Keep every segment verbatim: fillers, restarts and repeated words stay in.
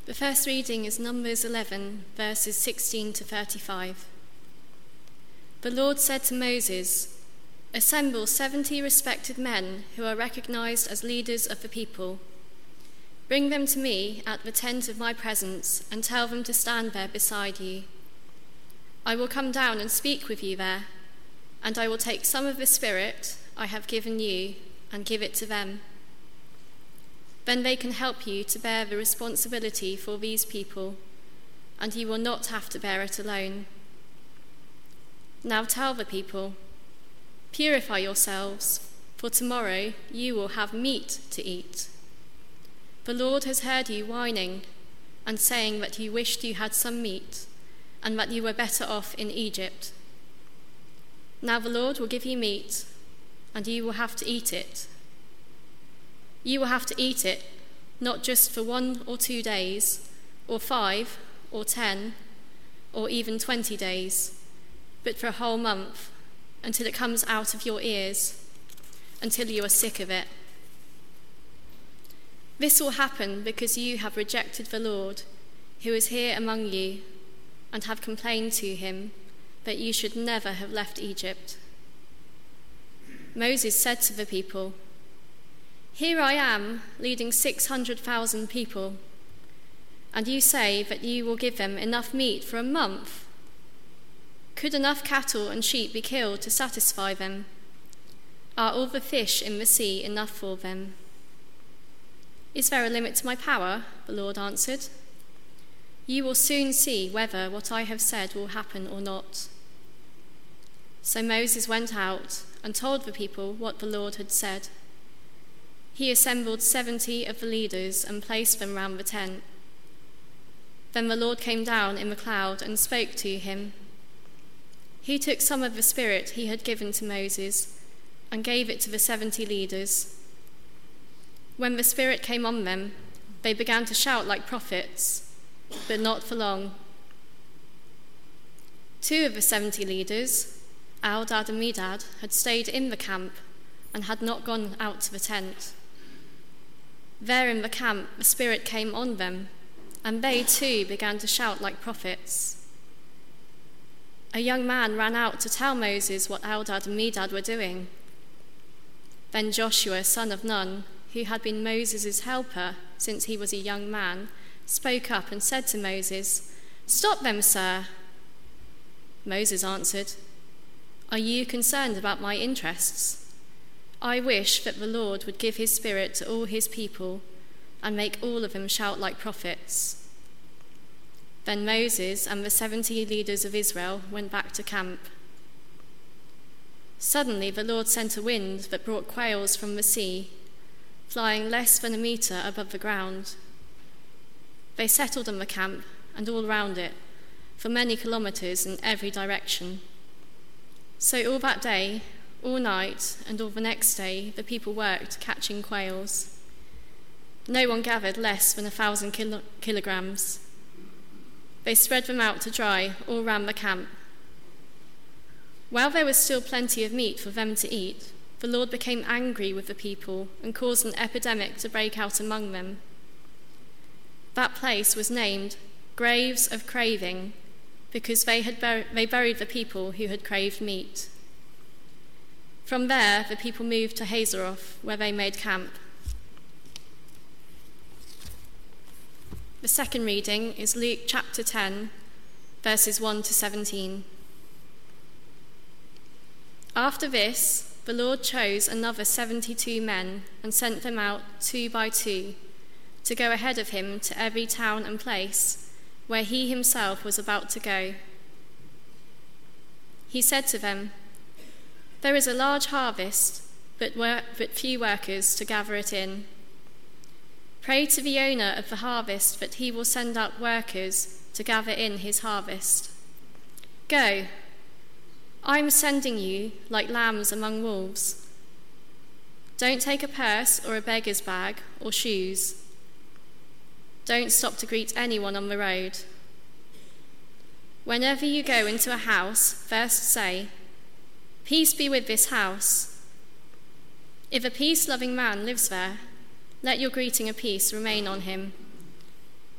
The first reading is Numbers eleven, verses sixteen to thirty-five. The Lord said to Moses, "Assemble seventy respected men who are recognized as leaders of the people. Bring them to me at the tent of my presence and tell them to stand there beside you. I will come down and speak with you there, and I will take some of the Spirit I have given you and give it to them. Then they can help you to bear the responsibility for these people, and you will not have to bear it alone. Now tell the people, purify yourselves, for tomorrow you will have meat to eat. The Lord has heard you whining and saying that you wished you had some meat and that you were better off in Egypt. Now the Lord will give you meat, and you will have to eat it. You will have to eat it, not just for one or two days, or five, or ten, or even twenty days, but for a whole month, until it comes out of your ears, until you are sick of it. This will happen because you have rejected the Lord, who is here among you, and have complained to him that you should never have left Egypt." Moses said to the people, "Here I am, leading six hundred thousand people, and you say that you will give them enough meat for a month. Could enough cattle and sheep be killed to satisfy them? Are all the fish in the sea enough for them?" "Is there a limit to my power?" the Lord answered. "You will soon see whether what I have said will happen or not." So Moses went out and told the people what the Lord had said. He assembled seventy of the leaders and placed them round the tent. Then the Lord came down in the cloud and spoke to him. He took some of the Spirit he had given to Moses and gave it to the seventy leaders. When the Spirit came on them, they began to shout like prophets, but not for long. Two of the seventy leaders, Eldad and Medad, had stayed in the camp and had not gone out to the tent. There in the camp, the Spirit came on them, and they too began to shout like prophets. A young man ran out to tell Moses what Eldad and Medad were doing. Then Joshua, son of Nun, who had been Moses' helper since he was a young man, spoke up and said to Moses, "Stop them, sir." Moses answered, "Are you concerned about my interests? I wish that the Lord would give his Spirit to all his people and make all of them shout like prophets." Then Moses and the seventy leaders of Israel went back to camp. Suddenly the Lord sent a wind that brought quails from the sea, flying less than a meter above the ground. They settled on the camp and all round it, for many kilometers in every direction. So all that day, all night, and all the next day, the people worked catching quails. No one gathered less than a thousand kilo- kilograms. They spread them out to dry all round the camp. While there was still plenty of meat for them to eat, the Lord became angry with the people and caused an epidemic to break out among them. That place was named Graves of Craving, because they had bur- they buried the people who had craved meat. From there, the people moved to Hazeroth, where they made camp. The second reading is Luke chapter ten, verses one to seventeen. After this, the Lord chose another seventy-two men and sent them out two by two to go ahead of him to every town and place where he himself was about to go. He said to them, "There is a large harvest, but, wor- but few workers to gather it in. Pray to the owner of the harvest that he will send out workers to gather in his harvest. Go, I am sending you like lambs among wolves. Don't take a purse or a beggar's bag or shoes. Don't stop to greet anyone on the road. Whenever you go into a house, first say, 'Peace be with this house.' If a peace-loving man lives there, let your greeting of peace remain on him.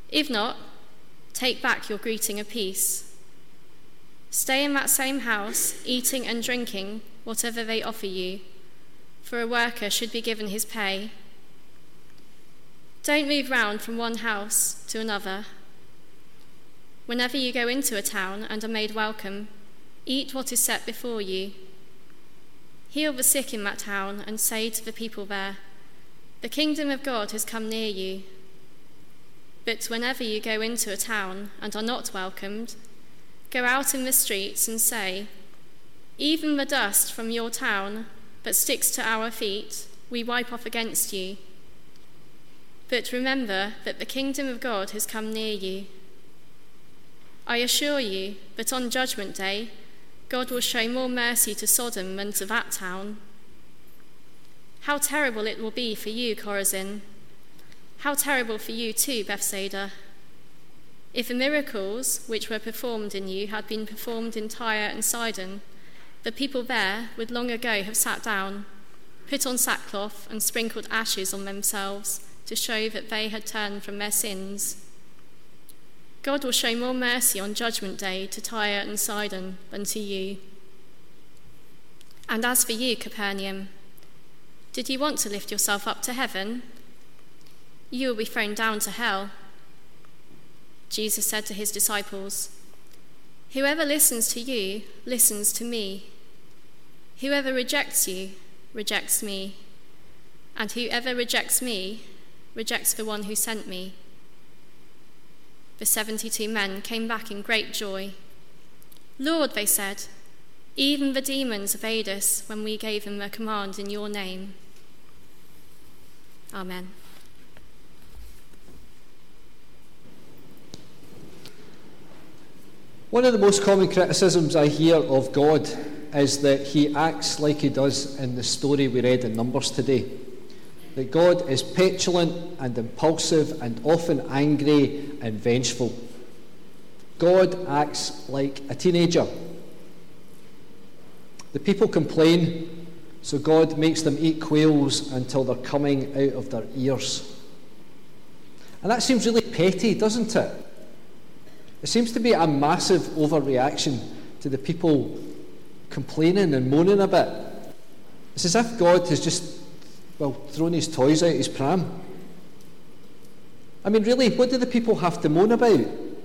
If not, take back your greeting of peace. Stay in that same house, eating and drinking whatever they offer you, for a worker should be given his pay. Don't move round from one house to another. Whenever you go into a town and are made welcome, eat what is set before you. Heal the sick in that town and say to the people there, "The kingdom of God has come near you." But whenever you go into a town and are not welcomed, go out in the streets and say, "Even the dust from your town that sticks to our feet, we wipe off against you." But remember that the kingdom of God has come near you. I assure you that on Judgment Day, God will show more mercy to Sodom than to that town. How terrible it will be for you, Chorazin! How terrible for you too, Bethsaida! If the miracles which were performed in you had been performed in Tyre and Sidon, the people there would long ago have sat down, put on sackcloth and sprinkled ashes on themselves to show that they had turned from their sins. God will show more mercy on Judgment Day to Tyre and Sidon than to you. And as for you, Capernaum, did you want to lift yourself up to heaven? You will be thrown down to hell. Jesus said to his disciples, "Whoever listens to you listens to me. Whoever rejects you rejects me. And whoever rejects me rejects the one who sent me." The seventy-two men came back in great joy. "Lord," they said, "even the demons obeyed us when we gave them a command in your name." Amen. One of the most common criticisms I hear of God is that he acts like he does in the story we read in Numbers today. That God is petulant and impulsive and often angry and vengeful. God acts like a teenager. The people complain, so God makes them eat quails until they're coming out of their ears. And that seems really petty, doesn't it? It seems to be a massive overreaction to the people complaining and moaning a bit. It's as if God has just, well, thrown his toys out his pram. I mean, really, what do the people have to moan about?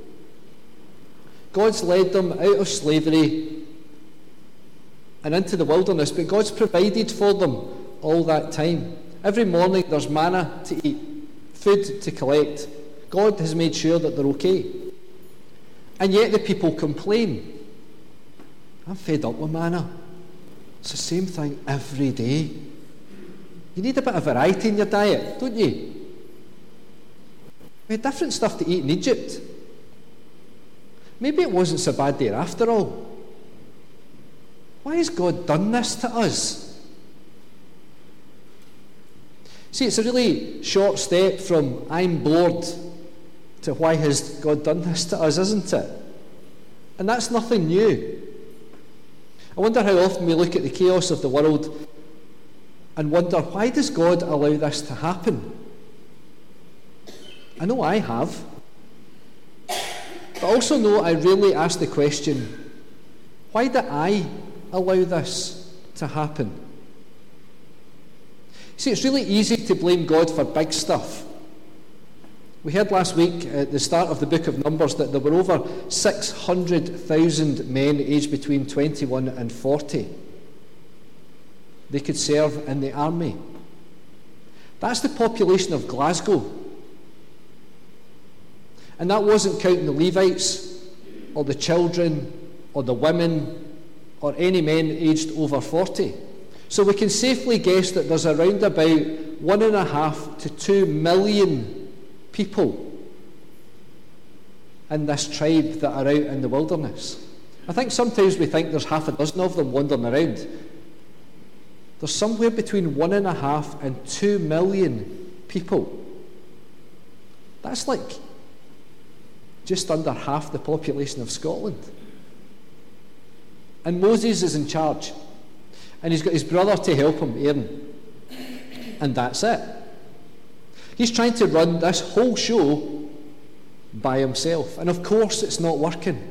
God's led them out of slavery and into the wilderness, but God's provided for them all that time. Every morning there's manna to eat, food to collect. God has made sure that they're okay. And yet the people complain. "I'm fed up with manna. It's the same thing every day. You need a bit of variety in your diet, don't you? We had different stuff to eat in Egypt. Maybe it wasn't so bad there after all. Why has God done this to us?" See, it's a really short step from "I'm bored" to "why has God done this to us," isn't it? And that's nothing new. I wonder how often we look at the chaos of the world and wonder, why does God allow this to happen? I know I have. But I also know I rarely ask the question, why do I allow this to happen? See, it's really easy to blame God for big stuff. We heard last week at the start of the book of Numbers that there were over six hundred thousand men aged between twenty-one and forty. They could serve in the army. That's the population of Glasgow. And that wasn't counting the Levites, or the children, or the women, or any men aged over forty. So we can safely guess that there's around about one and a half to two million people in this tribe that are out in the wilderness. I think sometimes we think there's half a dozen of them wandering around. There's somewhere between one and a half and two million people. That's like just under half the population of Scotland. And Moses is in charge. And he's got his brother to help him, Aaron. And that's it. He's trying to run this whole show by himself. And of course it's not working.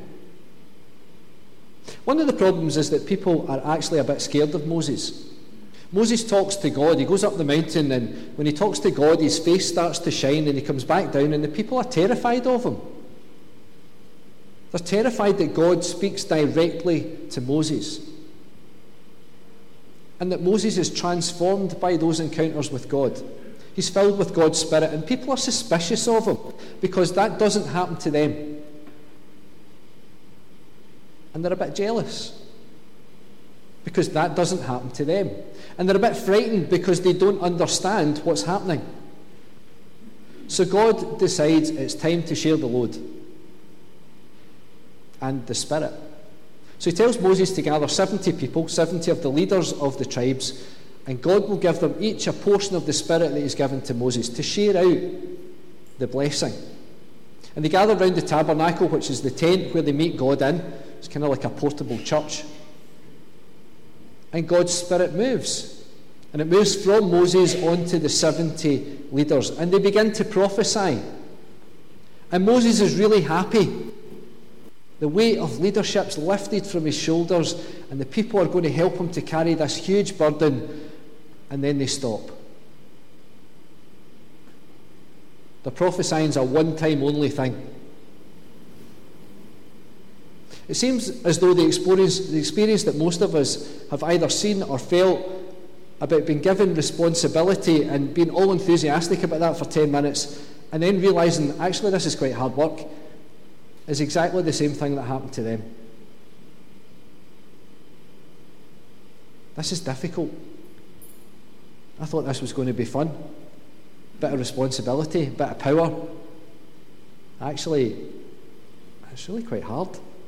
One of the problems is that people are actually a bit scared of Moses. Moses talks to God. He goes up the mountain, and when he talks to God, his face starts to shine, and he comes back down, and the people are terrified of him. They're terrified that God speaks directly to Moses, and that Moses is transformed by those encounters with God. He's filled with God's Spirit, and people are suspicious of him because that doesn't happen to them. And they're a bit jealous because that doesn't happen to them. And they're a bit frightened because they don't understand what's happening. So God decides it's time to share the load and the Spirit. So he tells Moses to gather seventy people, seventy of the leaders of the tribes, and God will give them each a portion of the Spirit that he's given to Moses to share out the blessing. And they gather round the tabernacle, which is the tent where they meet God in. It's kind of like a portable church. And God's Spirit moves. And it moves from Moses onto the seventy leaders. And they begin to prophesy. And Moses is really happy. The weight of leadership's lifted from his shoulders, and the people are going to help him to carry this huge burden. And then they stop. The prophesying's a one-time only thing. It seems as though the experience, the experience that most of us have either seen or felt about being given responsibility and being all enthusiastic about that for ten minutes, and then realising, actually, this is quite hard work, is exactly the same thing that happened to them. This is difficult. I thought this was going to be fun. Bit of responsibility, bit of power. Actually, it's really quite hard.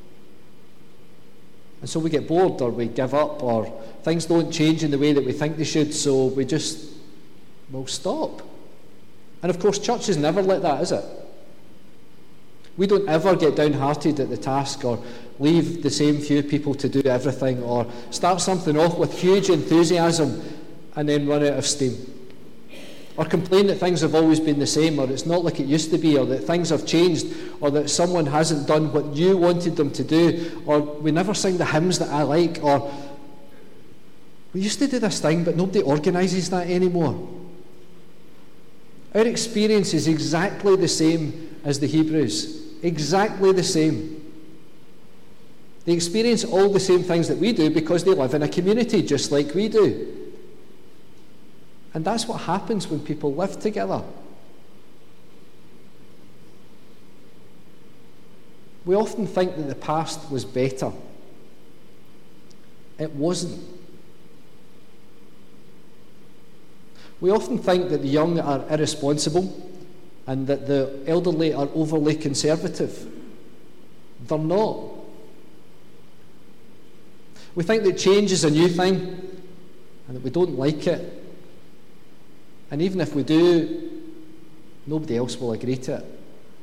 And so we get bored, or we give up, or things don't change in the way that we think they should, so we just, we'll stop. And of course, church is never like that, is it? We don't ever get downhearted at the task, or leave the same few people to do everything, or start something off with huge enthusiasm and then run out of steam. Or complain that things have always been the same, or it's not like it used to be, or that things have changed, or that someone hasn't done what you wanted them to do, or we never sing the hymns that I like, or we used to do this thing but nobody organises that anymore. Our experience is exactly the same as the Hebrews. Exactly the same. They experience all the same things that we do because they live in a community just like we do. And that's what happens when people live together. We often think that the past was better. It wasn't. We often think that the young are irresponsible and that the elderly are overly conservative. They're not. We think that change is a new thing and that we don't like it. And even if we do, nobody else will agree to it.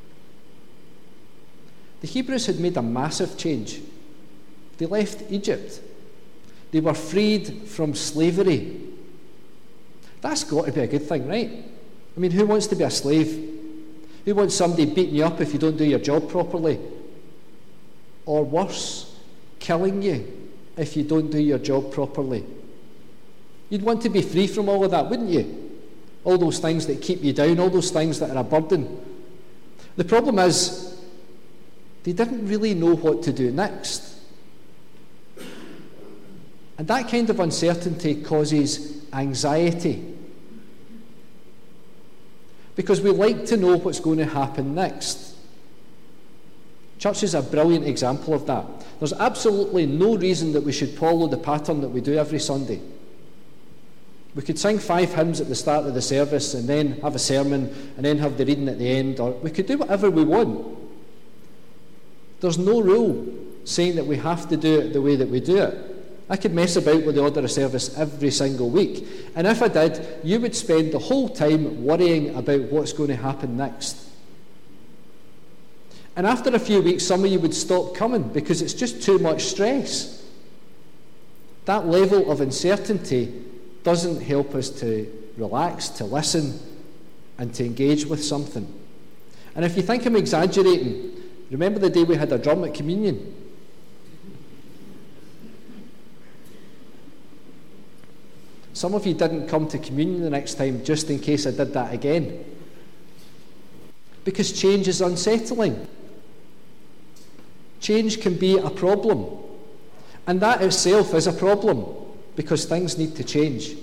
The Hebrews had made a massive change. They left Egypt. They were freed from slavery. That's got to be a good thing, right? I mean, who wants to be a slave? Who wants somebody beating you up if you don't do your job properly? Or worse, killing you if you don't do your job properly? You'd want to be free from all of that, wouldn't you? All those things that keep you down, all those things that are a burden. The problem is, they didn't really know what to do next. And that kind of uncertainty causes anxiety. Because we like to know what's going to happen next. Church is a brilliant example of that. There's absolutely no reason that we should follow the pattern that we do every Sunday. We could sing five hymns at the start of the service and then have a sermon and then have the reading at the end, or we could do whatever we want. There's no rule saying that we have to do it the way that we do it. I could mess about with the order of service every single week, and if I did, you would spend the whole time worrying about what's going to happen next. And after a few weeks, some of you would stop coming because it's just too much stress. That level of uncertainty doesn't help us to relax, to listen, and to engage with something. And if you think I'm exaggerating, remember the day we had a drum at communion? Some of you didn't come to communion the next time just in case I did that again. Because change is unsettling. Change can be a problem. And that itself is a problem, because things need to change.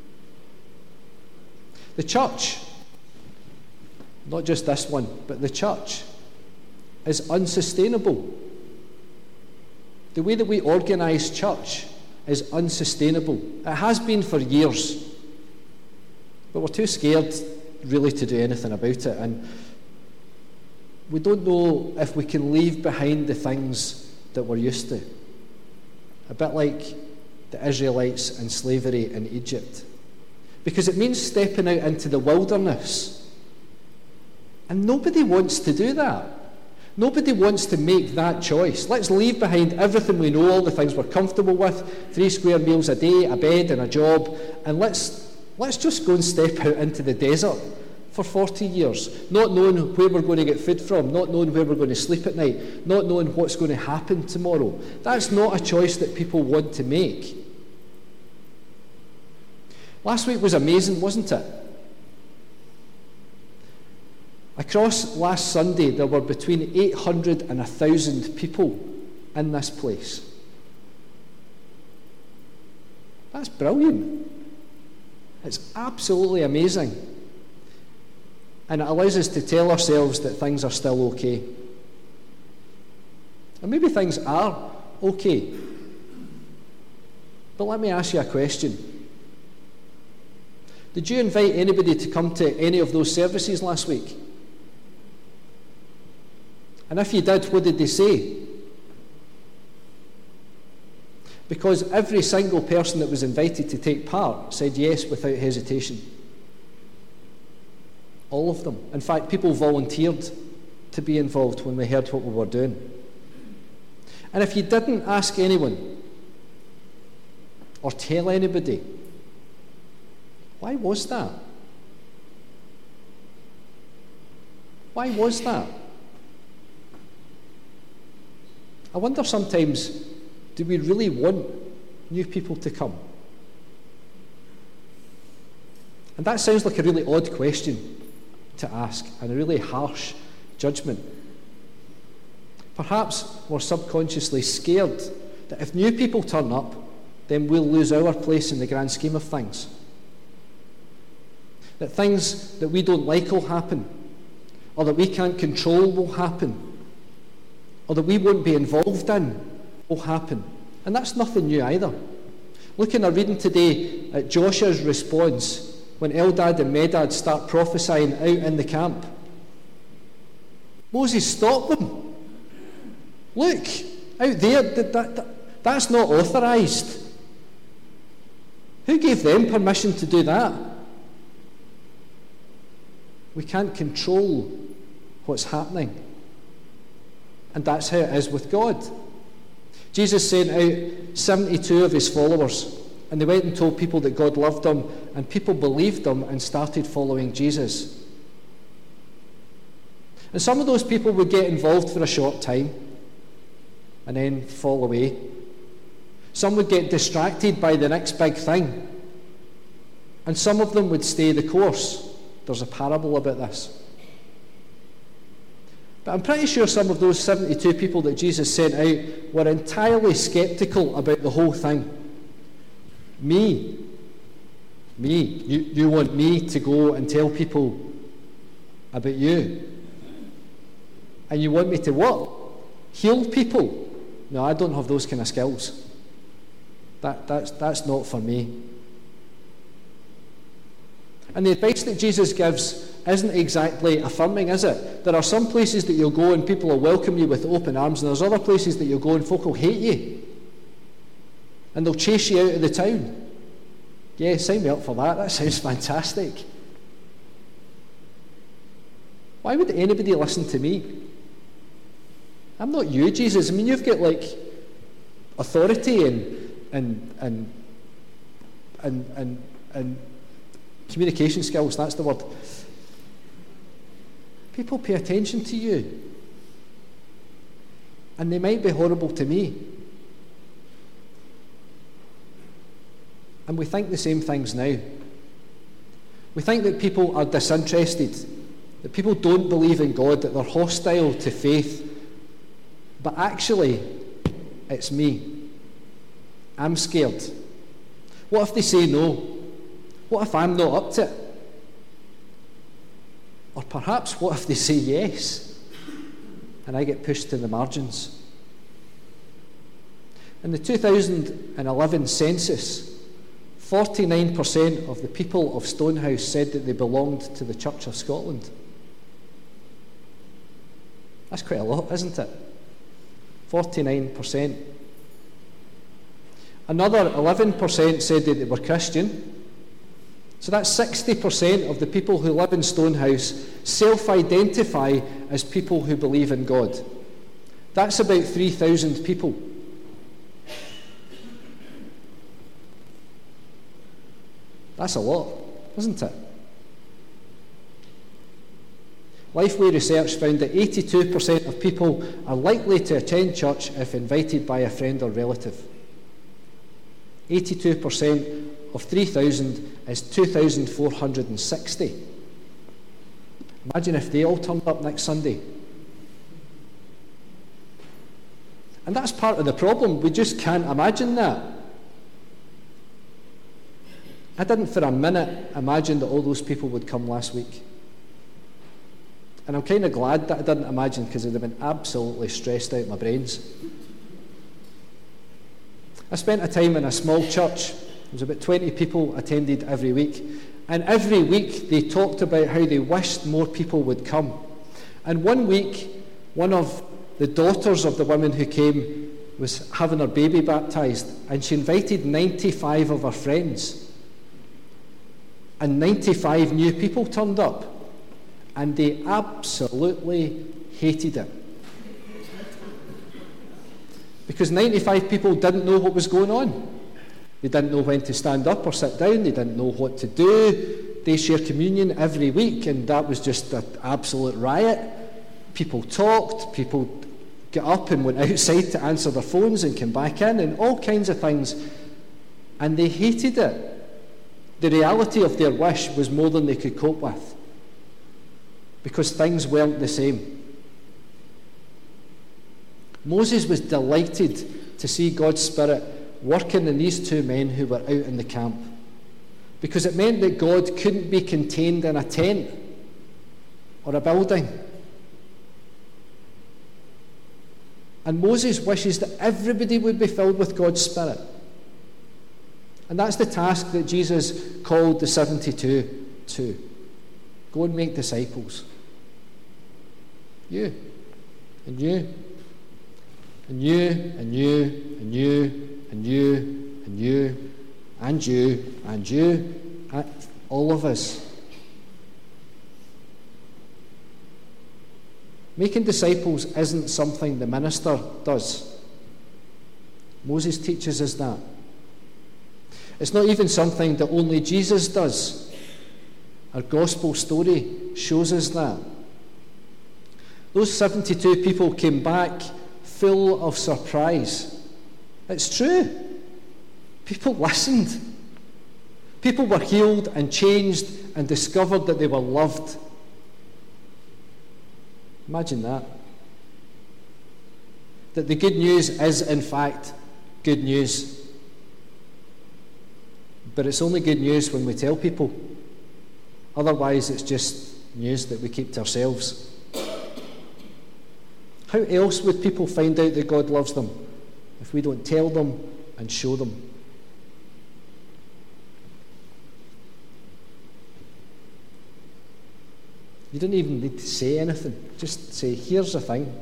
The church, not just this one, but the church, is unsustainable. The way that we organise church is unsustainable. It has been for years. But we're too scared really to do anything about it. And we don't know if we can leave behind the things that we're used to. A bit like the Israelites in slavery in Egypt. Because it means stepping out into the wilderness. And nobody wants to do that. Nobody wants to make that choice. Let's leave behind everything we know, all the things we're comfortable with, three square meals a day, a bed and a job, and let's, let's just go and step out into the desert for forty years, not knowing where we're going to get food from, not knowing where we're going to sleep at night, not knowing what's going to happen tomorrow. That's not a choice that people want to make. Last week was amazing, wasn't it? Across last Sunday, there were between eight hundred and one thousand people in this place. That's brilliant. It's absolutely amazing. And it allows us to tell ourselves that things are still okay. And maybe things are okay. But let me ask you a question. Did you invite anybody to come to any of those services last week? And if you did, what did they say? Because every single person that was invited to take part said yes without hesitation. All of them. In fact, people volunteered to be involved when they heard what we were doing. And if you didn't ask anyone or tell anybody, why was that? Why was that? I wonder sometimes, do we really want new people to come? And that sounds like a really odd question to ask, and a really harsh judgment. Perhaps we're subconsciously scared that if new people turn up, then we'll lose our place in the grand scheme of things. That things that we don't like will happen, or that we can't control will happen, or that we won't be involved in will happen. And that's nothing new either. Look in our reading today at Joshua's response when Eldad and Medad start prophesying out in the camp. Moses stopped them. Look, out there, that, that, that's not authorised. Who gave them permission to do that? We can't control what's happening. And that's how it is with God. Jesus sent out seventy-two of his followers, and they went and told people that God loved them, and people believed them and started following Jesus. And some of those people would get involved for a short time and then fall away. Some would get distracted by the next big thing, and some of them would stay the course. There's a parable about this. But I'm pretty sure some of those seventy-two people that Jesus sent out were entirely sceptical about the whole thing. Me. Me. You, you want me to go and tell people about you? And you want me to what? Heal people? No, I don't have those kind of skills. That, that's, that's not for me. And the advice that Jesus gives isn't exactly affirming, is it? There are some places that you'll go and people will welcome you with open arms, and there's other places that you'll go and folk will hate you. And they'll chase you out of the town. Yeah, sign me up for that. That sounds fantastic. Why would anybody listen to me? I'm not you, Jesus. I mean, you've got like authority and and and and and, and communication skills. That's the word. People pay attention to you. And they might be horrible to me. And we think the same things now. We think that people are disinterested, that people don't believe in God, that they're hostile to faith. But actually, it's me. I'm scared. What if they say no? What if I'm not up to it? Or perhaps, what if they say yes and I get pushed to the margins? In the two thousand eleven census, forty-nine percent of the people of Stonehouse said that they belonged to the Church of Scotland. That's quite a lot, isn't it? forty-nine percent. Another eleven percent said that they were Christian. So that's sixty percent of the people who live in Stonehouse self-identify as people who believe in God. That's about three thousand people. That's a lot, isn't it? Lifeway research found that eighty-two percent of people are likely to attend church if invited by a friend or relative. eighty-two percent of three thousand is two thousand four hundred sixty. Imagine if they all turned up next Sunday. And that's part of the problem. We just can't imagine that. I didn't for a minute imagine that all those people would come last week. And I'm kind of glad that I didn't imagine, because I'd have been absolutely stressed out my brains. I spent a time in a small church. There was about twenty people attended every week. And every week they talked about how they wished more people would come. And one week, one of the daughters of the women who came was having her baby baptised, and she invited ninety-five of her friends. And ninety-five new people turned up, and they absolutely hated it. Because ninety-five people didn't know what was going on. They didn't know when to stand up or sit down. They didn't know what to do. They share communion every week, and that was just an absolute riot. People talked, people got up and went outside to answer their phones and came back in, and all kinds of things. And they hated it. The reality of their wish was more than they could cope with, because things weren't the same. Moses was delighted to see God's Spirit working in these two men who were out in the camp, because it meant that God couldn't be contained in a tent or a building. And Moses wishes that everybody would be filled with God's Spirit. And that's the task that Jesus called the seventy-two to. Go and make disciples. You, and you, and you, and you, and you, and you, and you, and you, and you, and all of us. Making disciples isn't something the minister does. Moses teaches us that. It's not even something that only Jesus does. Our gospel story shows us that. Those seventy-two people came back full of surprise. It's true. People listened. People were healed and changed and discovered that they were loved. Imagine that. That the good news is, in fact, good news. But it's only good news when we tell people. Otherwise, it's just news that we keep to ourselves. How else would people find out that God loves them if we don't tell them and show them? You don't even need to say anything. Just say, here's the thing.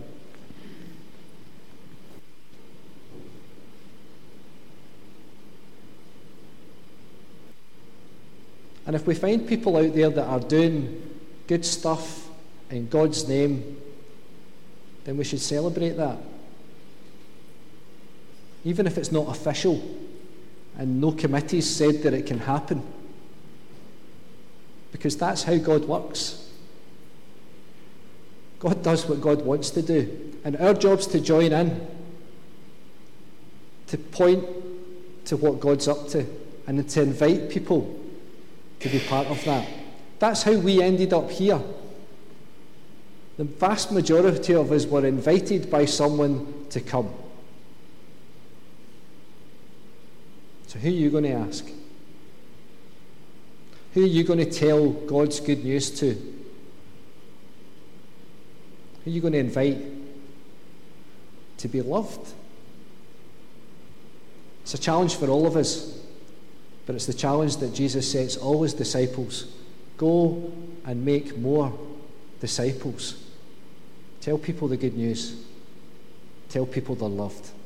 And if we find people out there that are doing good stuff in God's name, then we should celebrate that. Even if it's not official and no committees said that it can happen. Because that's how God works. God does what God wants to do. And our job's to join in, to point to what God's up to, and to invite people to be part of that. That's how we ended up here. The vast majority of us were invited by someone to come. So who are you going to ask? Who are you going to tell God's good news to? Who are you going to invite to be loved? It's a challenge for all of us, but it's the challenge that Jesus sets all his disciples. Go and make more disciples. Tell people the good news. Tell people they're loved.